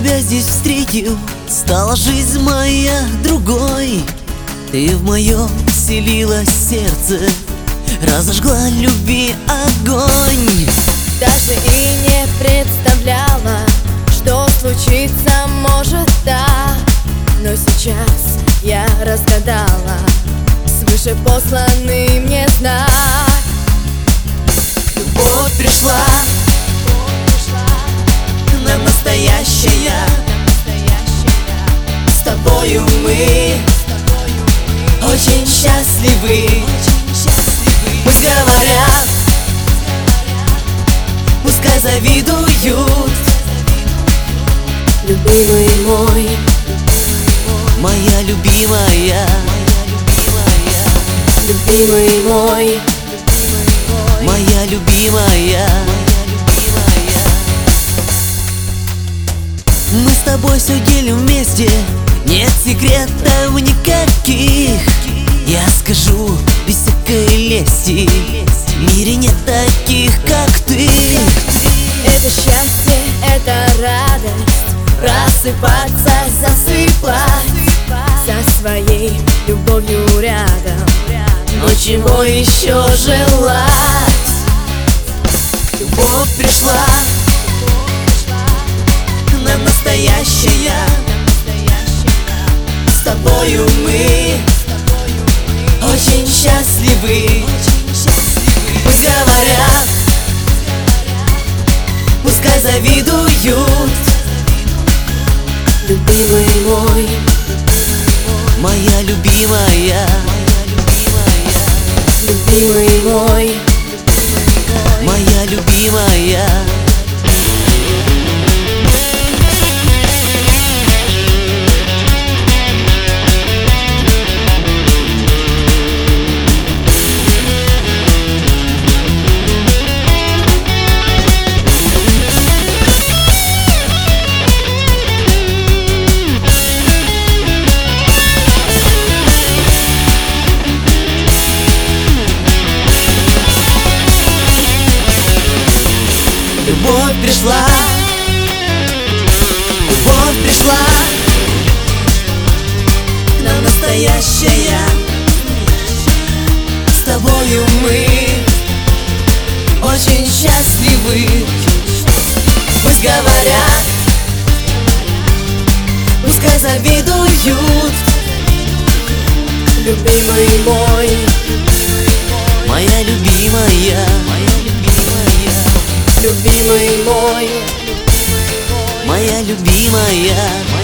тебя здесь встретил, стала жизнь моя другой. Ты в моем вселилась сердце, разожгла любви огонь. Даже и не представляла, что случится может так. Но сейчас я разгадала свыше посланный мне знак. Любовь пришла, нам настоящая. С тобою мы очень счастливы. Пусть говорят, пускай завидуют. Любимый мой, моя любимая, любимый мой, моя любимая. Мы с тобой все делим вместе, нет секретов никаких. Я скажу без всякой лести, в мире нет таких, как ты. это счастье, это радость, просыпаться, засыпать со своей любовью рядом. Но чего еще желать? Любовь пришла, нам настоящая. С тобою мы очень счастливы. Пусть говорят, пускай завидуют. Любимый мой, моя любимая, любимый мой, моя любимая. Любовь пришла, любовь пришла, к нам настоящая. С тобою мы очень счастливы. Пусть говорят, пускай завидуют. любимый мой, моя любимая, любимый мой, моя любимая.